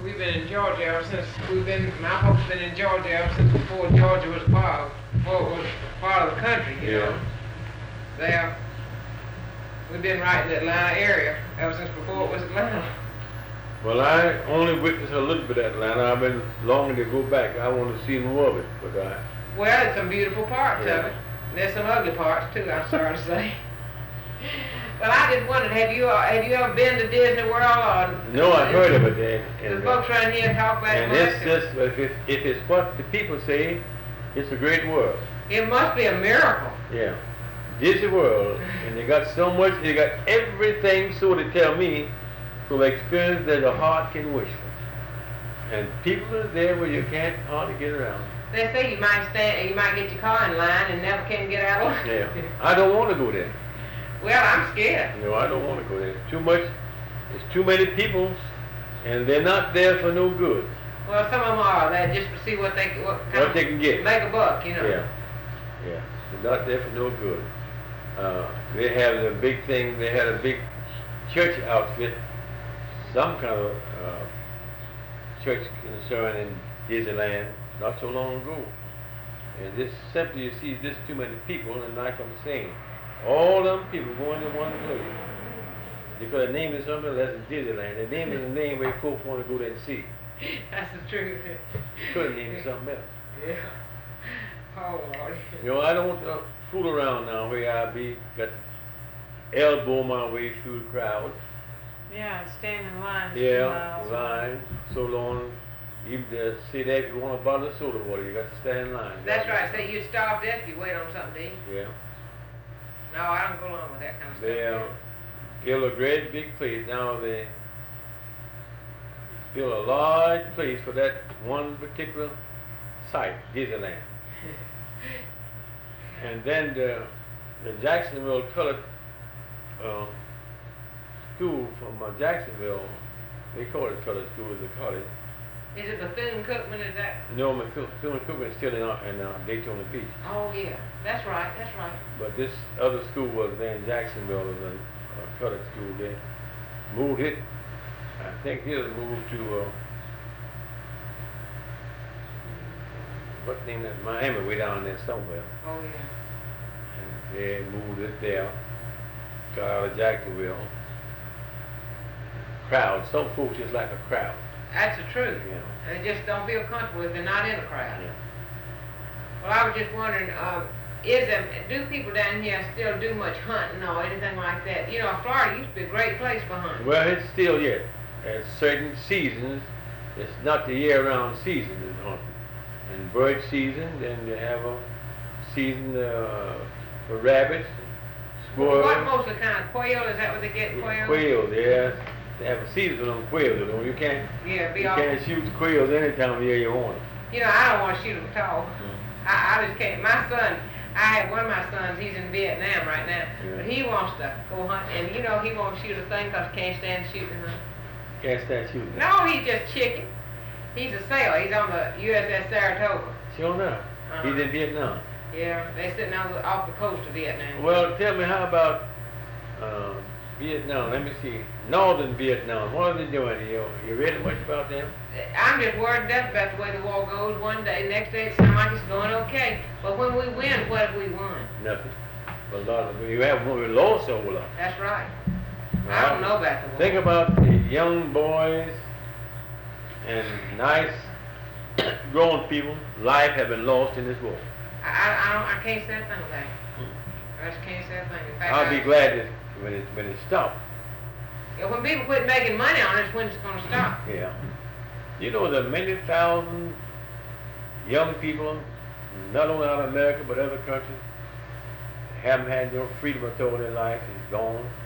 we've been in Georgia ever since my folks been in Georgia ever since before Georgia was before it was part of the country, you know. We've been right in the Atlanta area ever since before it was Atlanta. Well, I only witnessed a little bit of Atlanta. I've been longing to go back. I want to see more of it, but well, there's some beautiful parts of it. There's some ugly parts too, I'm sorry to say. But I just wondered, have you ever been to Disney World? Or no, I've heard of it. The folks around here talk about it. And it's just, if it's what the people say, it's a great world. It must be a miracle. Yeah. Disney World, and they got so much, they got everything, so they tell me, for the experience that the heart can wish for. And people are there where you can't hardly get around. They say you might get your car in line and never can get out of it. Yeah. I don't want to go there. Well, I'm scared. No, I don't want to go there. Too much. There's too many people, and they're not there for no good. Well, some of them are there just to see what they can get. Make a buck, you know. Yeah. Yeah. They're not there for no good. They have a big thing. They had a big church outfit, some kind of church concern in Disneyland not so long ago. And this simply, you see this too many people, and like I'm saying, all them people going to one place. Because the name is something less than Disneyland. The name is the name where folks want to go there and see. That's the truth. Could have named it something else. Yeah. Oh, Lord. You know, I don't want to fool around now where I be, got to elbow my way through the crowd. Yeah, stand in line. Yeah, line, so long. You say that if you want a bottle of soda water, you got to stand in line. That's right. Say you starve to death if you wait on something to eat. Yeah. No, I don't go along with that kind of stuff. They build a great big place. Now they build a large place for that one particular site, Disneyland. And then the Jacksonville Colored School from Jacksonville, they call it Colored School as they call it. Is it Bethune-Cookman? Is that? No, Bethune-Cookman is still in Daytona Beach. Oh yeah, that's right, that's right. But this other school was there in Jacksonville, was a colored school. They moved it. I think it was moved to what name that? Miami, way down there somewhere. Oh yeah. And they moved it there. Got out of Jacksonville. Crowd. Some folks just like a crowd. That's the truth. Yeah. They just don't feel comfortable if they're not in a crowd. Yeah. Well, I was just wondering, do people down here still do much hunting or anything like that? You know, Florida used to be a great place for hunting. Well, it's still yet. At certain seasons, it's not the year-round season in hunting. In bird season, then they have a season for rabbits, squirrels. What most of the kind? Quail? Is that what they get? Quail? Quails, yeah. They have a season on quails, you know. You can't shoot quails any time of year you want them. You know, I don't want to shoot them at all. I just can't. My son, I have one of my sons, he's in Vietnam right now, but he wants to go hunt, and you know, he won't shoot a thing because he can't stand shooting. Can't stand shooting? No, he's just chicken. He's a sailor. He's on the USS Saratoga. Sure enough. He's in Vietnam. Yeah, they're sitting off the coast of Vietnam. Well, tell me, how about Vietnam? Let me see. Northern Vietnam. What are they doing? You read much about them? I'm just worried death about the way the war goes. One day, next day, it sounds like it's going okay. But when we win, what have we won? Nothing. A lot of you have we lost a whole lot. That's right. I don't know about the war. Think about the young boys and nice grown people. Life have been lost in this war. I can't say a thing about it. I just can't say a thing. In fact, I'll be glad that when it stops. Yeah, when people quit making money on it, it's when it's going to stop. Yeah. You know, there are many thousand young people, not only out of America, but other countries, haven't had no freedom at all in their life. It's gone.